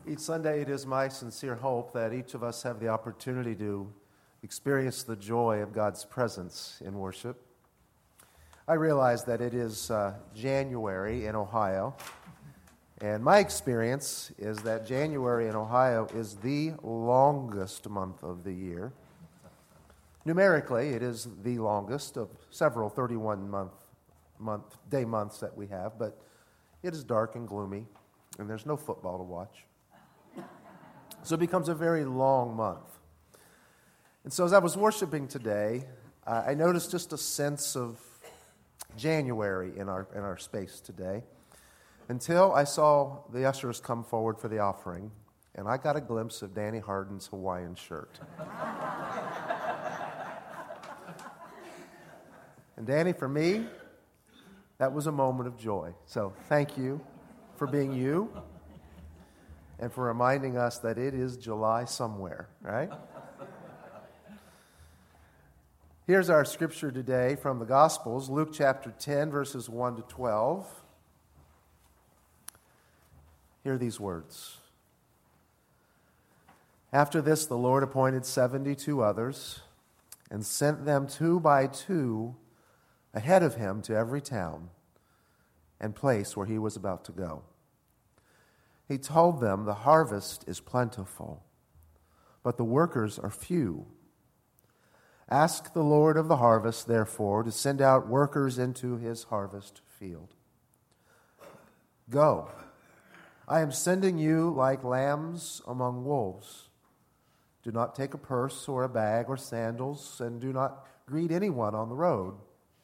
Each Sunday, it is my sincere hope that each of us have the opportunity to experience the joy of God's presence in worship. I realize that it is January in Ohio, and my experience is that January in Ohio is the longest month of the year. Numerically, it is the longest of several 31-day months that we have, but it is dark and gloomy, and there's no football to watch. So it becomes a very long month. And so as I was worshiping today, I noticed just a sense of January in our space today until I saw the ushers come forward for the offering, and I got a glimpse of Danny Harden's Hawaiian shirt. And Danny, for me, that was a moment of joy. So thank you for being you and for reminding us that it is July somewhere, right? Here's our scripture today from the Gospels, Luke chapter 10, verses 1 to 12. Hear these words. After this, the Lord appointed 72 others and sent them 2 by 2 ahead of him to every town and place where he was about to go. He told them, "The harvest is plentiful, but the workers are few. Ask the Lord of the harvest, therefore, to send out workers into his harvest field. Go, I am sending you like lambs among wolves. Do not take a purse or a bag or sandals, and do not greet anyone on the road.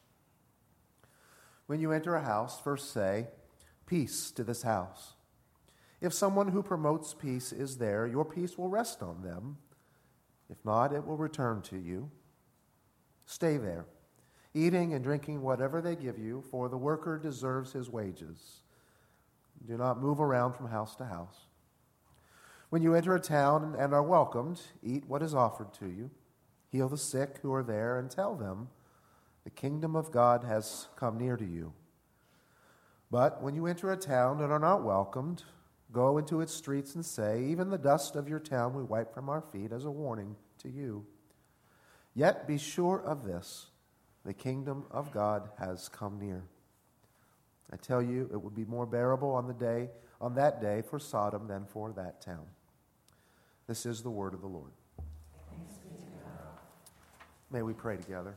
When you enter a house, first say, 'Peace to this house.' If someone who promotes peace is there, your peace will rest on them. If not, it will return to you. Stay there, eating and drinking whatever they give you, for the worker deserves his wages. Do not move around from house to house. When you enter a town and are welcomed, eat what is offered to you. Heal the sick who are there and tell them, 'The kingdom of God has come near to you.' But when you enter a town and are not welcomed, go into its streets and say, 'Even the dust of your town we wipe from our feet as a warning to you.' Yet be sure of this, the kingdom of God has come near. I tell you, it would be more bearable on that day for Sodom than for that town." This is the word of the Lord. May we pray together.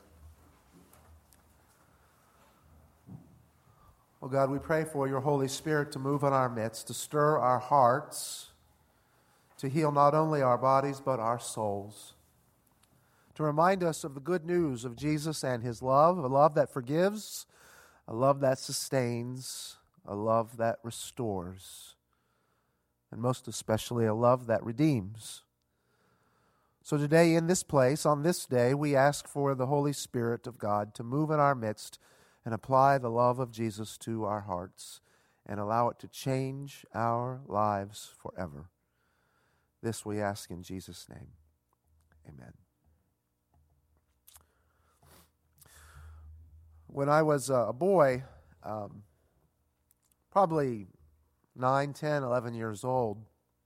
Oh God, we pray for your Holy Spirit to move in our midst, to stir our hearts, to heal not only our bodies but our souls, to remind us of the good news of Jesus and his love, a love that forgives, a love that sustains, a love that restores, and most especially a love that redeems. So today in this place, on this day, we ask for the Holy Spirit of God to move in our midst and apply the love of Jesus to our hearts and allow it to change our lives forever. This we ask in Jesus' name. Amen. When I was a boy, probably 9, 10, 11 years old,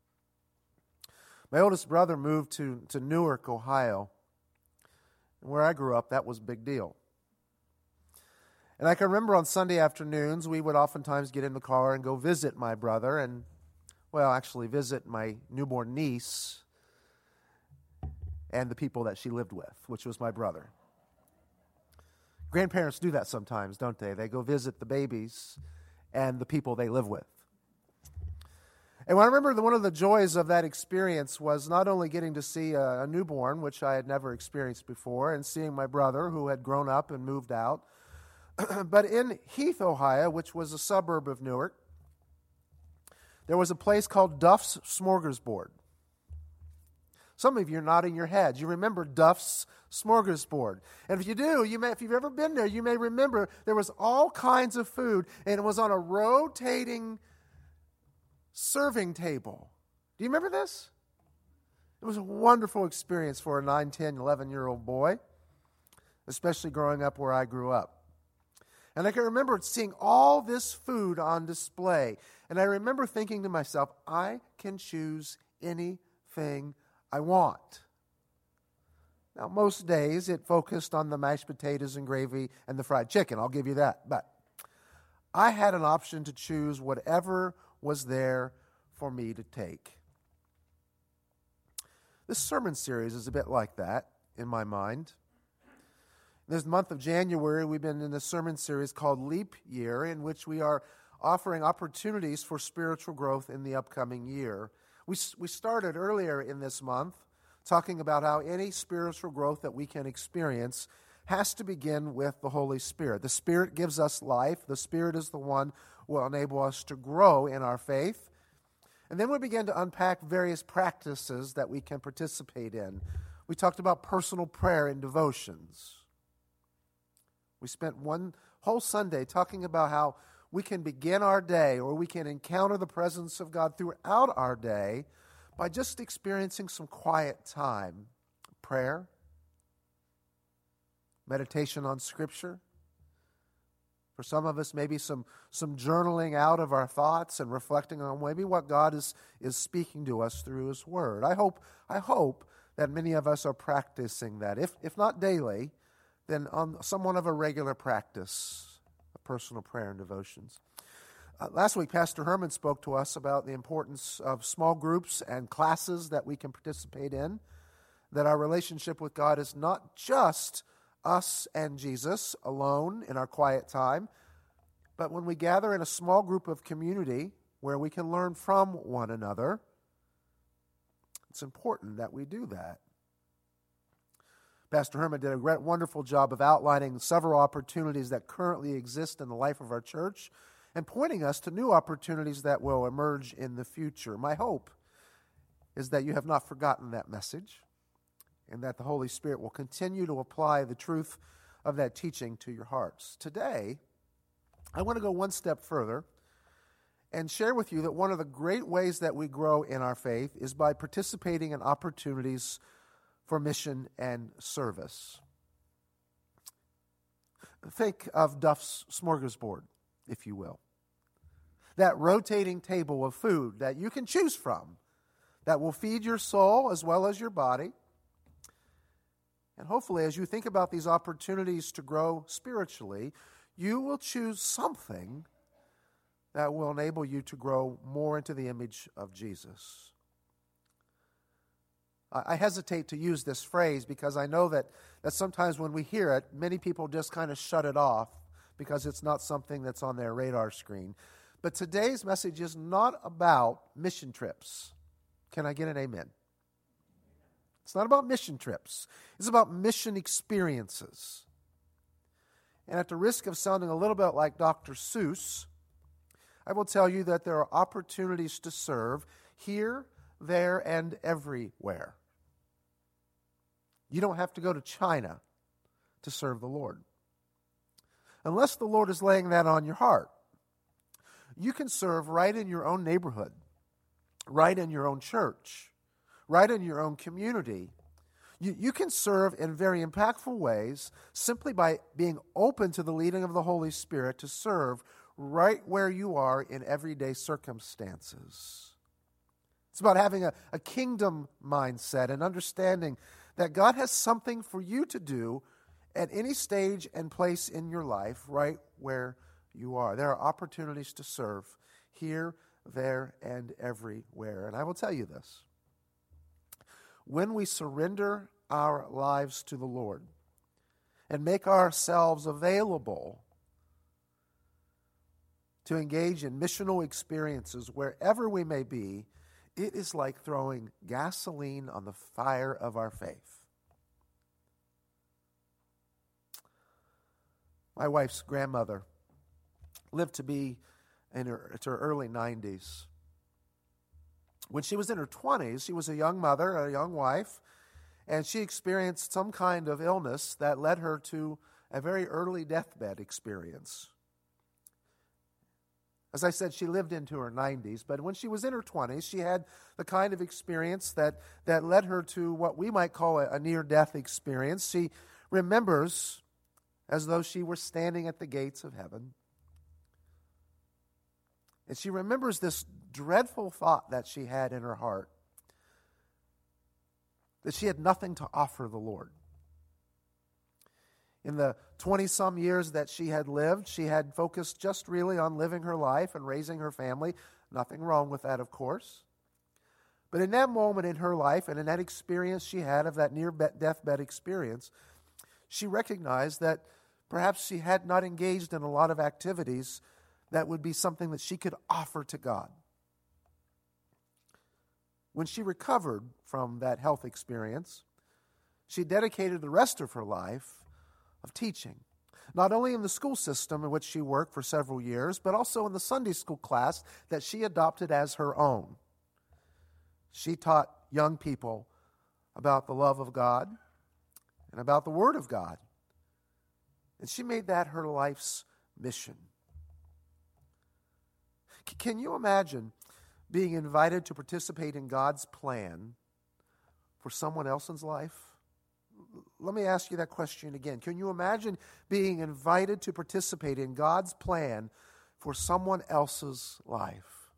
my oldest brother moved to Newark, Ohio. And where I grew up, that was a big deal. And I can remember on Sunday afternoons, we would oftentimes get in the car and go visit my brother and, actually visit my newborn niece and the people that she lived with, which was my brother. Grandparents do that sometimes, don't they? They go visit the babies and the people they live with. And I remember one of the joys of that experience was not only getting to see a newborn, which I had never experienced before, and seeing my brother who had grown up and moved out, but in Heath, Ohio, which was a suburb of Newark, there was a place called Duff's Smorgasbord. Some of you are nodding your heads. You remember Duff's Smorgasbord. And if you do, if you've ever been there, you may remember there was all kinds of food, and it was on a rotating serving table. Do you remember this? It was a wonderful experience for a 9, 10, 11-year-old boy, especially growing up where I grew up. And I can remember seeing all this food on display. And I remember thinking to myself, I can choose anything I want. Now, most days it focused on the mashed potatoes and gravy and the fried chicken. I'll give you that. But I had an option to choose whatever was there for me to take. This sermon series is a bit like that in my mind. This month of January, we've been in a sermon series called Leap Year, in which we are offering opportunities for spiritual growth in the upcoming year. We started earlier in this month talking about how any spiritual growth that we can experience has to begin with the Holy Spirit. The Spirit gives us life. The Spirit is the one who will enable us to grow in our faith. And then we began to unpack various practices that we can participate in. We talked about personal prayer and devotions. We spent one whole Sunday talking about how we can begin our day, or we can encounter the presence of God throughout our day by just experiencing some quiet time. Prayer, meditation on Scripture. For some of us, maybe some journaling out of our thoughts and reflecting on maybe what God is speaking to us through His Word. I hope that many of us are practicing that, if not daily, then on somewhat of a regular practice of personal prayer and devotions. Last week, Pastor Herman spoke to us about the importance of small groups and classes that we can participate in, that our relationship with God is not just us and Jesus alone in our quiet time, but when we gather in a small group of community where we can learn from one another, it's important that we do that. Pastor Herman did a wonderful job of outlining several opportunities that currently exist in the life of our church and pointing us to new opportunities that will emerge in the future. My hope is that you have not forgotten that message and that the Holy Spirit will continue to apply the truth of that teaching to your hearts. Today, I want to go one step further and share with you that one of the great ways that we grow in our faith is by participating in opportunities for mission and service. Think of Duff's Smorgasbord, if you will. That rotating table of food that you can choose from that will feed your soul as well as your body. And hopefully, as you think about these opportunities to grow spiritually, you will choose something that will enable you to grow more into the image of Jesus. I hesitate to use this phrase because I know that sometimes when we hear it, many people just kind of shut it off because it's not something that's on their radar screen. But today's message is not about mission trips. Can I get an amen? It's not about mission trips. It's about mission experiences. And at the risk of sounding a little bit like Dr. Seuss, I will tell you that there are opportunities to serve here, there, and everywhere. You don't have to go to China to serve the Lord. Unless the Lord is laying that on your heart. You can serve right in your own neighborhood, right in your own church, right in your own community. You can serve in very impactful ways simply by being open to the leading of the Holy Spirit to serve right where you are in everyday circumstances. It's about having a kingdom mindset and understanding that God has something for you to do at any stage and place in your life right where you are. There are opportunities to serve here, there, and everywhere. And I will tell you this. When we surrender our lives to the Lord and make ourselves available to engage in missional experiences wherever we may be, it is like throwing gasoline on the fire of our faith. My wife's grandmother lived to be in her early 90s. When she was in her 20s, she was a young mother, a young wife, and she experienced some kind of illness that led her to a very early deathbed experience. As I said, she lived into her 90s, but when she was in her 20s, she had the kind of experience that led her to what we might call a near-death experience. She remembers as though she were standing at the gates of heaven. And she remembers this dreadful thought that she had in her heart, that she had nothing to offer the Lord. In the 20-some years that she had lived, she had focused just really on living her life and raising her family. Nothing wrong with that, of course. But in that moment in her life and in that experience she had of that near-deathbed experience, she recognized that perhaps she had not engaged in a lot of activities that would be something that she could offer to God. When she recovered from that health experience, she dedicated the rest of her life of teaching, not only in the school system in which she worked for several years, but also in the Sunday school class that she adopted as her own. She taught young people about the love of God and about the Word of God. And she made that her life's mission. Can you imagine being invited to participate in God's plan for someone else's life? Let me ask you that question again. Can you imagine being invited to participate in God's plan for someone else's life?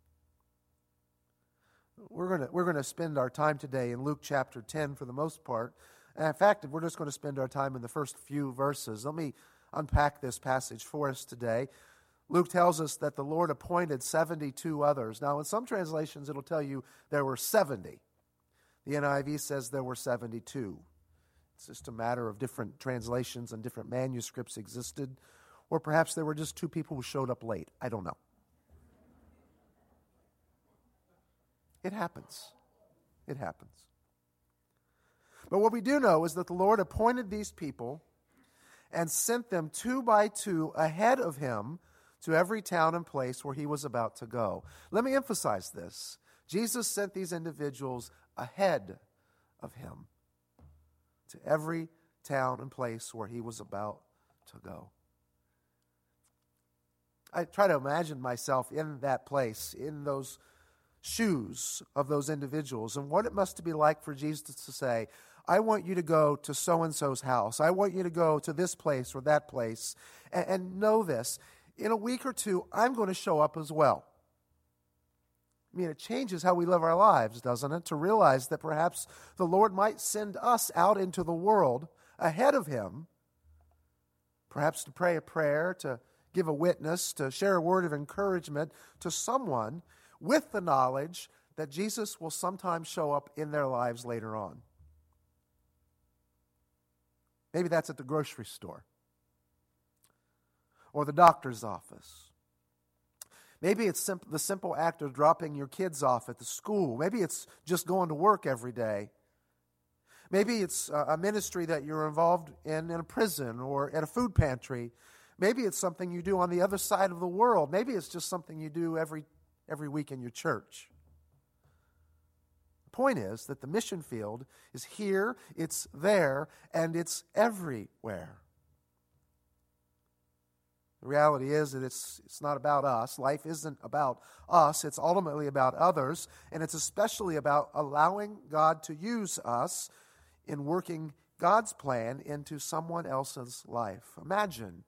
We're going to spend our time today in Luke chapter 10 for the most part. And in fact, we're just going to spend our time in the first few verses. Let me unpack this passage for us today. Luke tells us that the Lord appointed 72 others. Now, in some translations, it'll tell you there were 70. The NIV says there were 72. It's just a matter of different translations and different manuscripts existed. Or perhaps there were just two people who showed up late. I don't know. It happens. It happens. But what we do know is that the Lord appointed these people and sent them 2 by 2 ahead of him to every town and place where he was about to go. Let me emphasize this. Jesus sent these individuals ahead of him to every town and place where he was about to go. I try to imagine myself in that place, in those shoes of those individuals, and what it must be like for Jesus to say, I want you to go to so-and-so's house. I want you to go to this place or that place. And know this, in a week or two, I'm going to show up as well. I mean, it changes how we live our lives, doesn't it? To realize that perhaps the Lord might send us out into the world ahead of him, perhaps to pray a prayer, to give a witness, to share a word of encouragement to someone with the knowledge that Jesus will sometimes show up in their lives later on. Maybe that's at the grocery store or the doctor's office. Maybe it's the simple act of dropping your kids off at the school. Maybe it's just going to work every day. Maybe it's a ministry that you're involved in a prison or at a food pantry. Maybe it's something you do on the other side of the world. Maybe it's just something you do every week in your church. The point is that the mission field is here, it's there, and it's everywhere. The reality is that it's not about us. Life isn't about us. It's ultimately about others, and it's especially about allowing God to use us in working God's plan into someone else's life. Imagine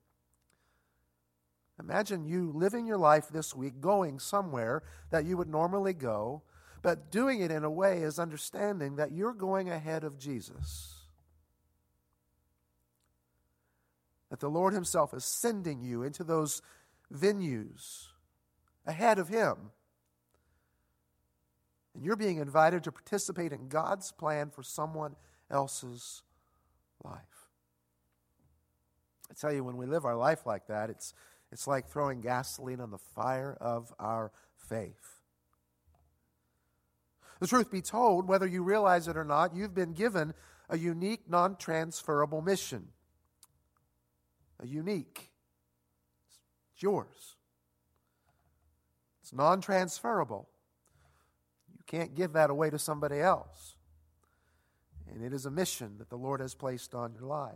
you living your life this week, going somewhere that you would normally go, but doing it in a way as understanding that you're going ahead of Jesus. That the Lord himself is sending you into those venues ahead of him. And you're being invited to participate in God's plan for someone else's life. I tell you, when we live our life like that, it's like throwing gasoline on the fire of our faith. The truth be told, whether you realize it or not, you've been given a unique, non-transferable mission. It's yours. It's non-transferable. You can't give that away to somebody else. And it is a mission that the Lord has placed on your life.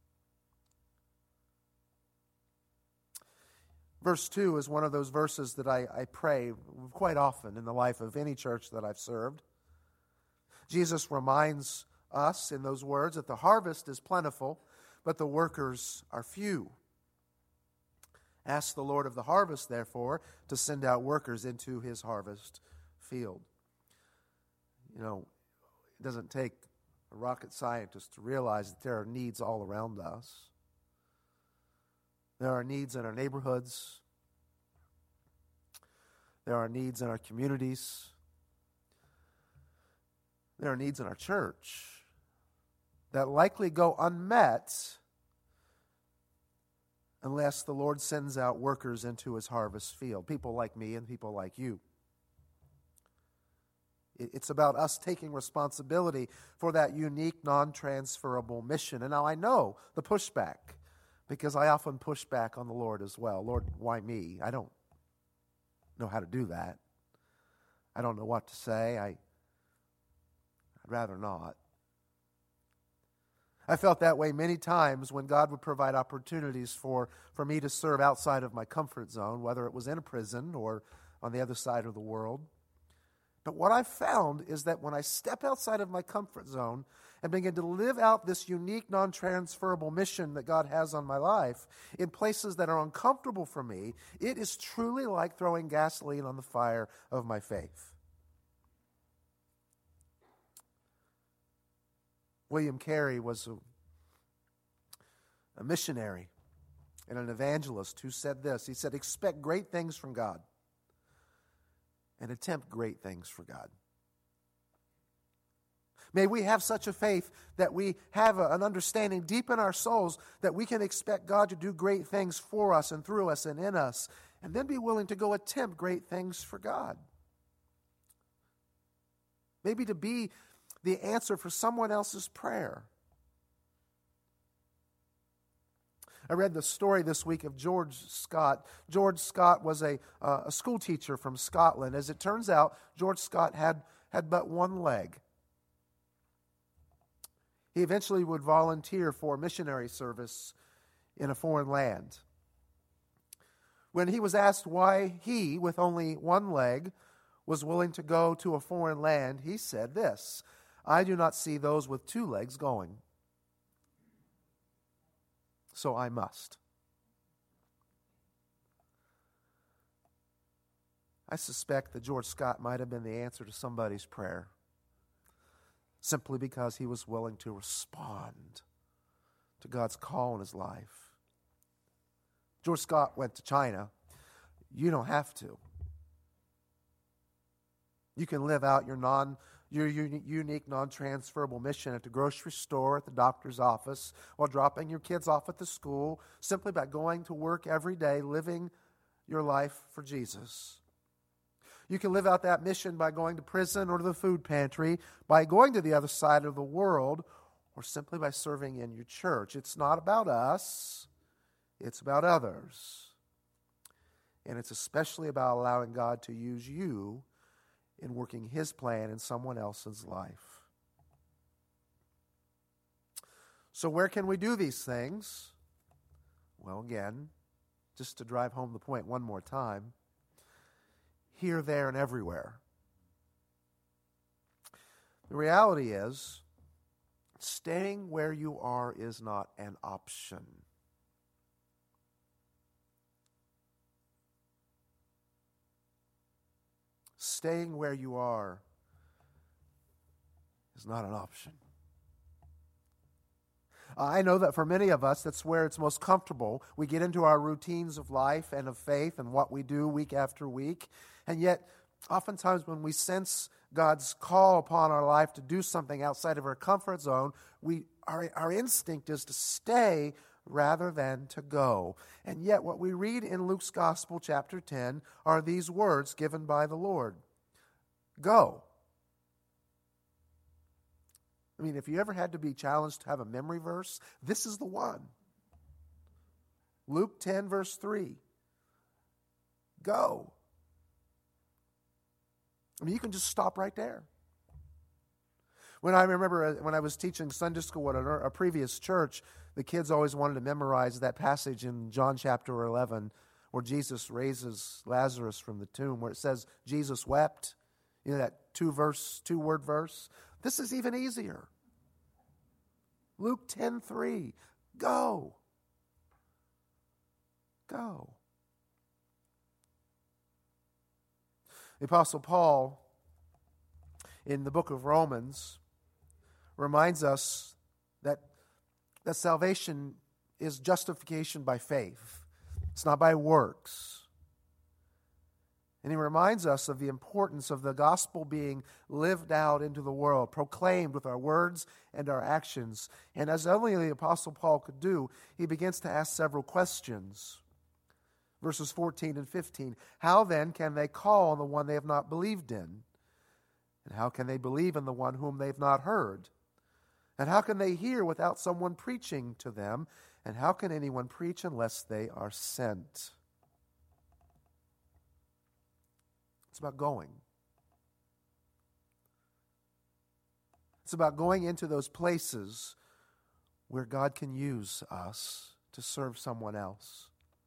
Verse 2 is one of those verses that I pray quite often in the life of any church that I've served. Jesus reminds us in those words that the harvest is plentiful, but the workers are few. Ask the Lord of the harvest, therefore, to send out workers into his harvest field. You know, it doesn't take a rocket scientist to realize that there are needs all around us. There are needs in our neighborhoods. There are needs in our communities. There are needs in our church that likely go unmet unless the Lord sends out workers into his harvest field, people like me and people like you. It's about us taking responsibility for that unique, non-transferable mission. And now I know the pushback, because I often push back on the Lord as well. Lord, why me? I don't know how to do that. I don't know what to say. I'd rather not. I felt that way many times when God would provide opportunities for me to serve outside of my comfort zone, whether it was in a prison or on the other side of the world. But what I've found is that when I step outside of my comfort zone and begin to live out this unique, non-transferable mission that God has on my life in places that are uncomfortable for me, it is truly like throwing gasoline on the fire of my faith. William Carey was a missionary and an evangelist who said this. He said, "Expect great things from God and attempt great things for God." May we have such a faith that we have an understanding deep in our souls that we can expect God to do great things for us and through us and in us, and then be willing to go attempt great things for God. Maybe to be the answer for someone else's prayer. I read the story this week of George Scott. George Scott was a school teacher from Scotland. As it turns out, George Scott had but one leg. He eventually would volunteer for missionary service in a foreign land. When he was asked why he, with only one leg, was willing to go to a foreign land, he said this: "I do not see those with two legs going, so I must." I suspect that George Scott might have been the answer to somebody's prayer, simply because he was willing to respond to God's call in his life. George Scott went to China. You don't have to. You can live out your unique, non-transferable mission at the grocery store, at the doctor's office, while dropping your kids off at the school, simply by going to work every day, living your life for Jesus. You can live out that mission by going to prison or to the food pantry, by going to the other side of the world, or simply by serving in your church. It's not about us, it's about others. And it's especially about allowing God to use you in working his plan in someone else's life. So where can we do these things? Well, again, just to drive home the point one more time, here, there, and everywhere. The reality is, staying where you are is not an option. Staying where you are is not an option. I know that for many of us, that's where it's most comfortable. We get into our routines of life and of faith and what we do week after week. And yet, oftentimes when we sense God's call upon our life to do something outside of our comfort zone, our instinct is to stay rather than to go. And yet what we read in Luke's Gospel, chapter 10, are these words given by the Lord. Go. I mean, if you ever had to be challenged to have a memory verse, this is the one. Luke 10, verse 3. Go. I mean, you can just stop right there. When I remember when I was teaching Sunday school at a previous church, the kids always wanted to memorize that passage in John chapter 11 where Jesus raises Lazarus from the tomb, where it says Jesus wept. You know, that two-word verse. This is even easier. Luke 10:3. Go. Go. The Apostle Paul, in the book of Romans, reminds us that salvation is justification by faith. It's not by works. And he reminds us of the importance of the gospel being lived out into the world, proclaimed with our words and our actions. And as only the Apostle Paul could do, he begins to ask several questions. Verses 14 and 15. How then can they call on the one they have not believed in? And how can they believe in the one whom they have not heard? And how can they hear without someone preaching to them? And how can anyone preach unless they are sent? It's about going. It's about going into those places where God can use us to serve someone else.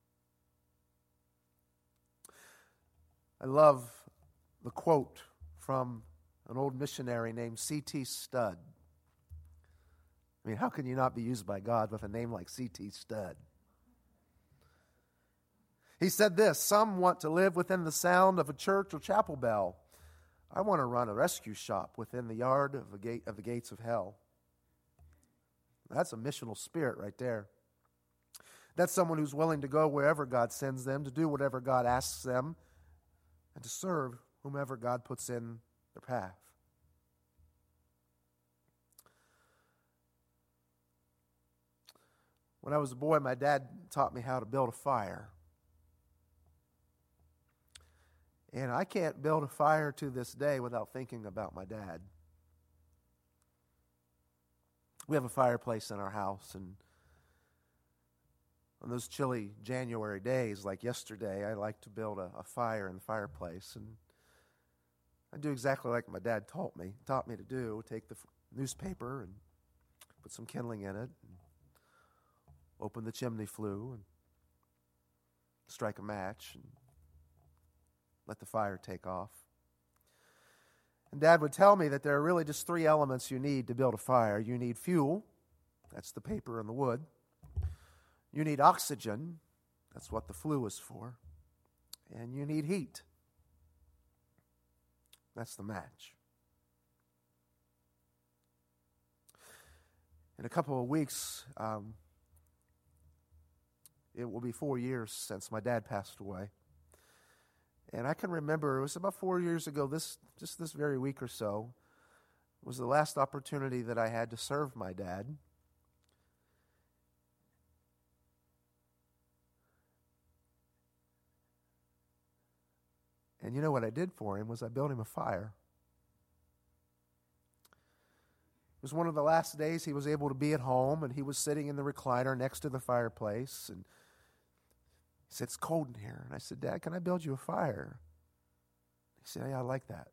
I love the quote from an old missionary named C.T. Studd. I mean, how can you not be used by God with a name like C.T. Studd? He said this: some want to live within the sound of a church or chapel bell. I want to run a rescue shop within the yard of the gates of hell. That's a missional spirit right there. That's someone who's willing to go wherever God sends them, to do whatever God asks them, and to serve whomever God puts in their path. When I was a boy, my dad taught me how to build a fire. And I can't build a fire to this day without thinking about my dad. We have a fireplace in our house, and on those chilly January days like yesterday, I like to build a fire in the fireplace. And I do exactly like my dad taught me to do. Take the newspaper and put some kindling in it, and open the chimney flue, and strike a match, and let the fire take off. And Dad would tell me that there are really just three elements you need to build a fire. You need fuel, that's the paper and the wood. You need oxygen, that's what the flue is for. And you need heat, that's the match. In a couple of weeks, it will be 4 years since my dad passed away. And I can remember, it was about 4 years ago, this very week or so, was the last opportunity that I had to serve my dad. And you know what I did for him was I built him a fire. It was one of the last days he was able to be at home, and he was sitting in the recliner next to the fireplace, and he said, "It's cold in here." And I said, "Dad, can I build you a fire?" He said, "Yeah, I like that."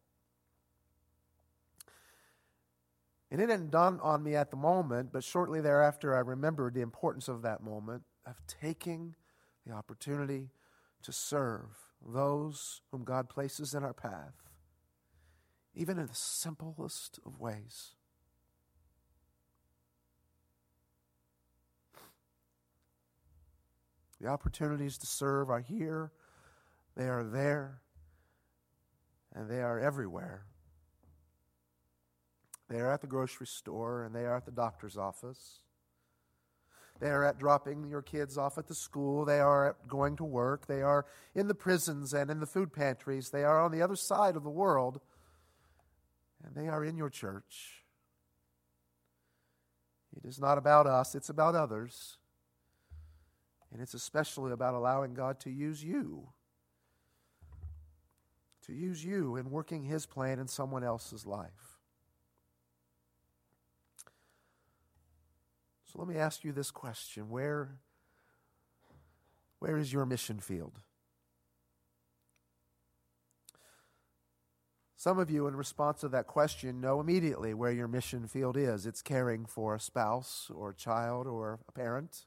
And it didn't dawn on me at the moment, but shortly thereafter I remembered the importance of that moment, of taking the opportunity to serve those whom God places in our path, even in the simplest of ways. The opportunities to serve are here, they are there, and they are everywhere. They are at the grocery store, and they are at the doctor's office. They are at dropping your kids off at the school. They are at going to work. They are in the prisons and in the food pantries. They are on the other side of the world, and they are in your church. It is not about us, it's about others. And it's especially about allowing God to use you in working His plan in someone else's life. So let me ask you this question. Where is your mission field? Some of you, in response to that question, know immediately where your mission field is. It's caring for a spouse or a child or a parent.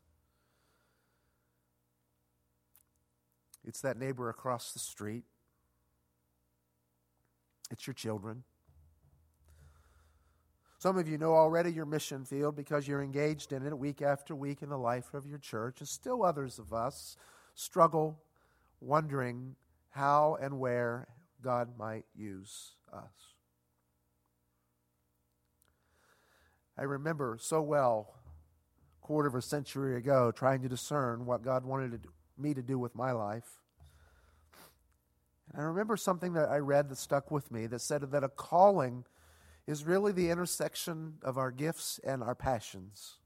It's that neighbor across the street. It's your children. Some of you know already your mission field because you're engaged in it week after week in the life of your church. And still others of us struggle wondering how and where God might use us. I remember so well, a quarter of a century ago, trying to discern what God wanted me to do with my life. And I remember something that I read that stuck with me that said that a calling is really the intersection of our gifts and our passions.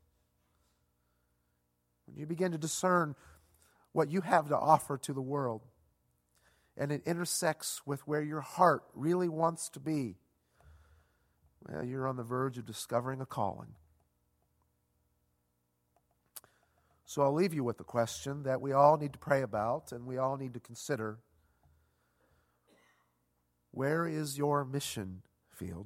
When you begin to discern what you have to offer to the world, and it intersects with where your heart really wants to be, well, you're on the verge of discovering a calling. So I'll leave you with the question that we all need to pray about and we all need to consider. Where is your mission field?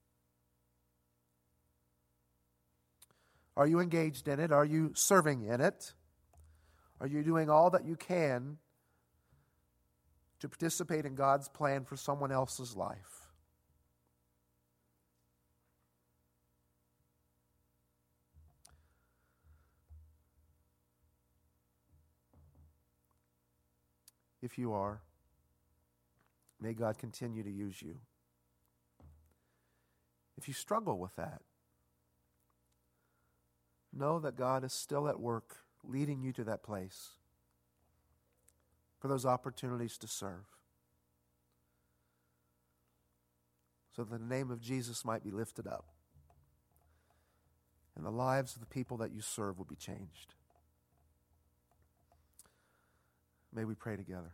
Are you engaged in it? Are you serving in it? Are you doing all that you can to participate in God's plan for someone else's life? If you are, may God continue to use you. If you struggle with that, know that God is still at work leading you to that place for those opportunities to serve, so that the name of Jesus might be lifted up and the lives of the people that you serve will be changed. May we pray together.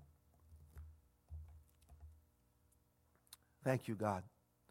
Thank you, God,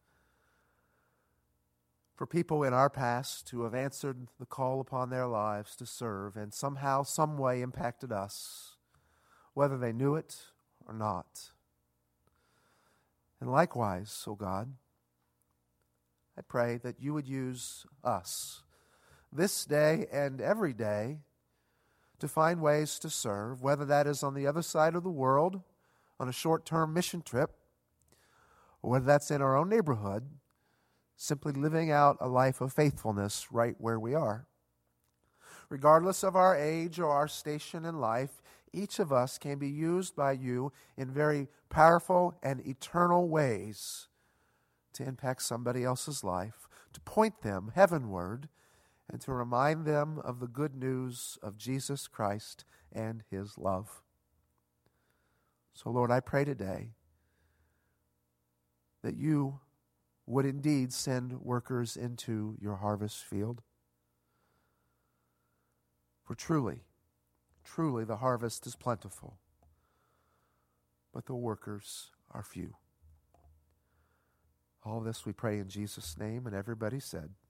for people in our past who have answered the call upon their lives to serve and somehow, some way impacted us, whether they knew it or not. And likewise, oh God, I pray that you would use us this day and every day to find ways to serve, whether that is on the other side of the world on a short-term mission trip, or whether that's in our own neighborhood, simply living out a life of faithfulness right where we are. Regardless of our age or our station in life, each of us can be used by you in very powerful and eternal ways to impact somebody else's life, to point them heavenward, and to remind them of the good news of Jesus Christ and His love. So, Lord, I pray today that you would indeed send workers into your harvest field. For truly, truly the harvest is plentiful, but the workers are few. All this we pray in Jesus' name, and everybody said,